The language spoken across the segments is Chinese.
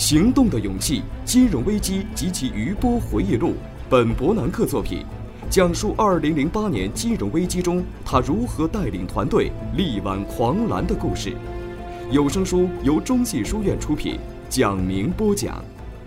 行动的勇气：金融危机及其余波回忆录，本伯南克作品，讲述2008年金融危机中他如何带领团队力挽狂澜的故事。有声书由中信书院出品，蒋明播讲。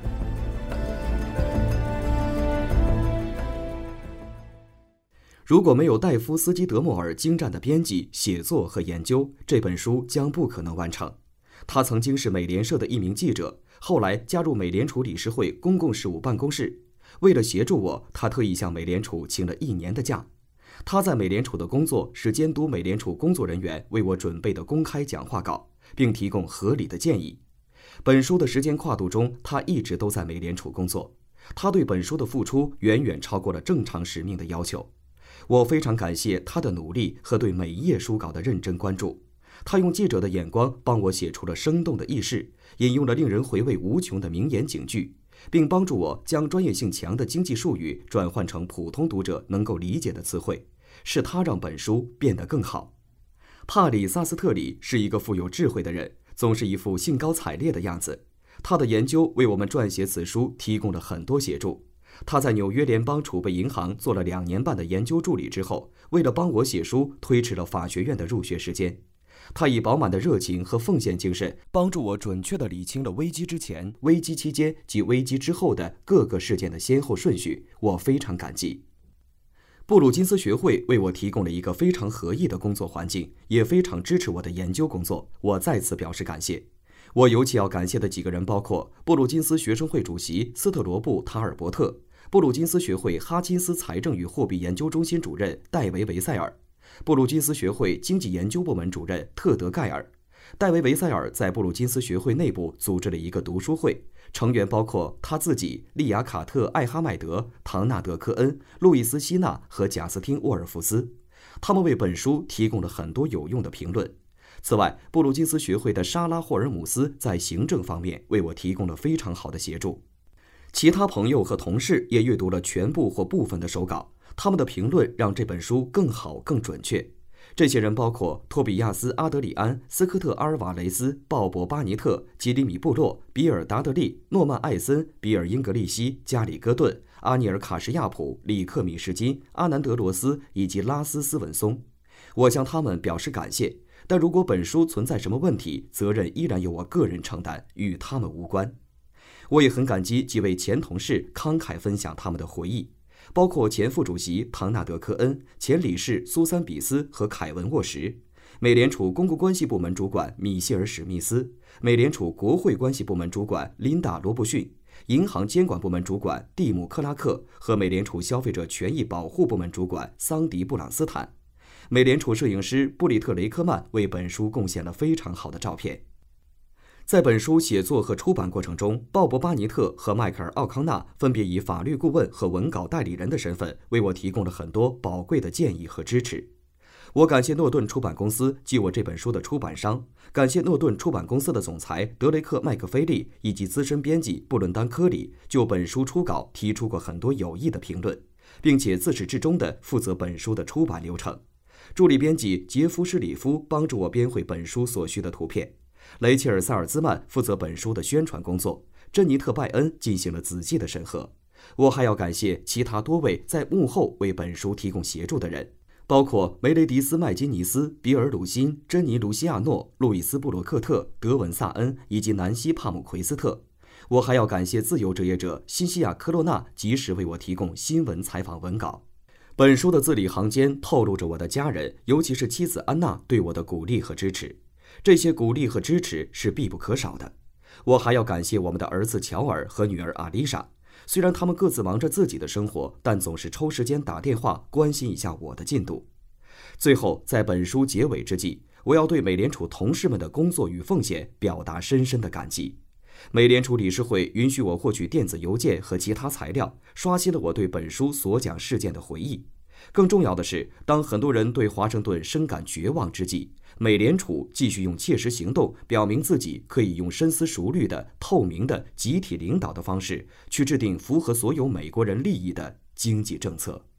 如果没有戴夫斯基德莫尔精湛的编辑、写作和研究，这本书将不可能完成。他曾经是美联社的一名记者，后来加入美联储理事会公共事务办公室。为了协助我，他特意向美联储请了1年的假。他在美联储的工作是监督美联储工作人员为我准备的公开讲话稿，并提供合理的建议。本书的时间跨度中，他一直都在美联储工作。他对本书的付出远远超过了正常使命的要求。我非常感谢他的努力和对每一页书稿的认真关注。他用记者的眼光帮我写出了生动的轶事，引用了令人回味无穷的名言警句，并帮助我将专业性强的经济术语转换成普通读者能够理解的词汇。是他让本书变得更好。帕里萨斯特里是一个富有智慧的人，总是一副兴高采烈的样子。他的研究为我们撰写此书提供了很多协助。他在纽约联邦储备银行做了2年半的研究助理之后，为了帮我写书，推迟了法学院的入学时间。他以饱满的热情和奉献精神，帮助我准确地理清了危机之前、危机期间及危机之后的各个事件的先后顺序，我非常感激。布鲁金斯学会为我提供了一个非常合意的工作环境，也非常支持我的研究工作，我再次表示感谢。我尤其要感谢的几个人包括布鲁金斯学生会主席斯特罗布·塔尔伯特、布鲁金斯学会哈金斯财政与货币研究中心主任戴维·维塞尔、布鲁金斯学会经济研究部门主任特德·盖尔。戴维·维塞尔在布鲁金斯学会内部组织了一个读书会，成员包括他自己、利亚卡特·艾哈迈德、唐纳德·科恩、路易斯·希纳和贾斯汀·沃尔夫斯。他们为本书提供了很多有用的评论。此外，布鲁金斯学会的莎拉·霍尔姆斯在行政方面为我提供了非常好的协助。其他朋友和同事也阅读了全部或部分的手稿，他们的评论让这本书更好、更准确。这些人包括托比亚斯·阿德里安、斯科特·阿尔瓦雷斯、鲍勃·巴尼特、吉里米·布洛、比尔·达德利、诺曼·艾森、比尔·英格利希、加里·戈顿、阿尼尔·卡什亚普、里克·米什金、阿南德·罗斯以及拉斯·斯文松。我向他们表示感谢，但如果本书存在什么问题，责任依然由我个人承担，与他们无关。我也很感激几位前同事慷慨分享他们的回忆，包括前副主席唐纳德·科恩、前理事苏珊·比斯和凯文·沃什，美联储公共关系部门主管米歇尔·史密斯，美联储国会关系部门主管琳达·罗布逊，银行监管部门主管蒂姆·克拉克和美联储消费者权益保护部门主管桑迪·布朗斯坦。美联储摄影师布里特·雷科曼为本书贡献了非常好的照片。在本书写作和出版过程中，鲍勃·巴尼特和迈克尔·奥康纳分别以法律顾问和文稿代理人的身份为我提供了很多宝贵的建议和支持。我感谢诺顿出版公司即我这本书的出版商，感谢诺顿出版公司的总裁德雷克·麦克菲利以及资深编辑布伦丹·科里就本书初稿提出过很多有益的评论，并且自始至终地负责本书的出版流程。助理编辑杰夫·施里夫帮助我编绘本书所需的图片，雷切尔·萨尔兹曼负责本书的宣传工作，珍妮特·拜恩进行了仔细的审核。我还要感谢其他多位在幕后为本书提供协助的人，包括梅雷迪斯·麦金尼斯、比尔·鲁辛、珍妮·卢西亚诺、路易斯·布洛克特、德文·萨恩以及南希·帕姆奎斯特。我还要感谢自由职业者辛西亚·科洛纳及时为我提供新闻采访文稿。本书的字里行间透露着我的家人，尤其是妻子安娜对我的鼓励和支持。这些鼓励和支持是必不可少的。我还要感谢我们的儿子乔尔和女儿阿丽莎，虽然他们各自忙着自己的生活，但总是抽时间打电话关心一下我的进度。最后，在本书结尾之际，我要对美联储同事们的工作与奉献表达深深的感激。美联储理事会允许我获取电子邮件和其他材料，刷新了我对本书所讲事件的回忆。更重要的是，当很多人对华盛顿深感绝望之际，美联储继续用切实行动表明自己可以用深思熟虑的、透明的、集体领导的方式去制定符合所有美国人利益的经济政策。